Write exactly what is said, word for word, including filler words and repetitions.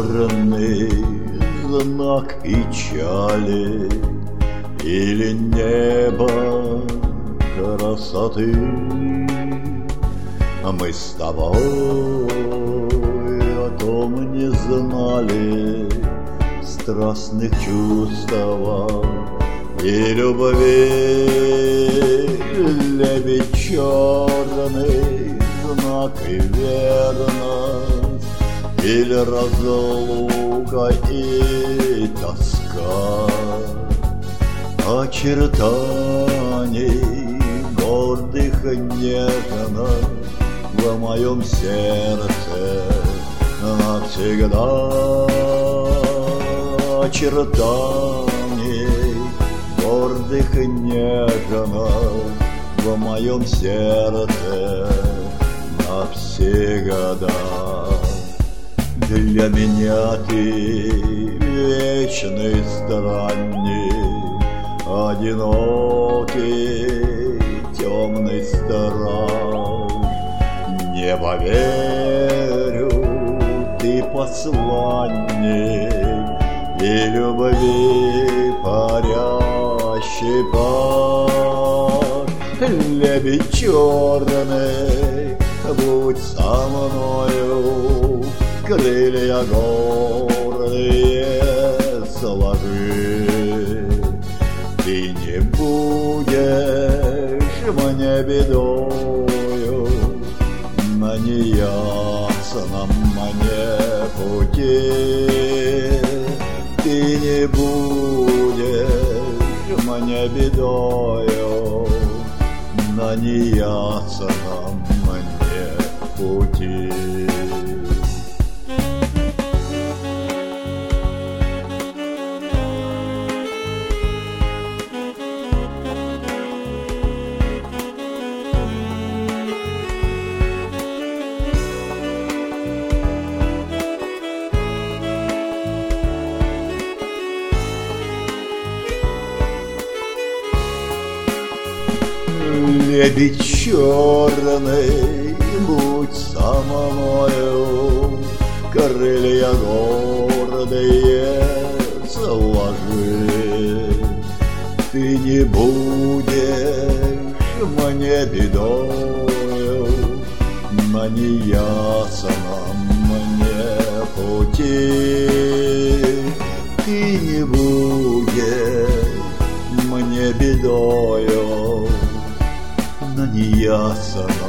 черный знак печали или небо красоты. Мы с тобой о том не знали, страстных чувств и любви. Лебедь черный знак и верность, или разлука и тоска. Очертаний гордых нежно в моем сердце навсегда. Очертаний гордых нежно в моем сердце навсегда. Для меня ты вечный странник, одинокий темный страж. Не поверю, ты посланник и любви парящий пар. Лебедь черный, будь со мною, крылья гордые сложи. Ты не будешь мне бедою на неясном мне пути. Ты не будешь мне бедою на неясном мне пути. Лебедь черный, будь со мною, крылья гордые сложи. Ты не будешь мне бедою на неясном мне пути. Ты не будешь мне бедою на неясном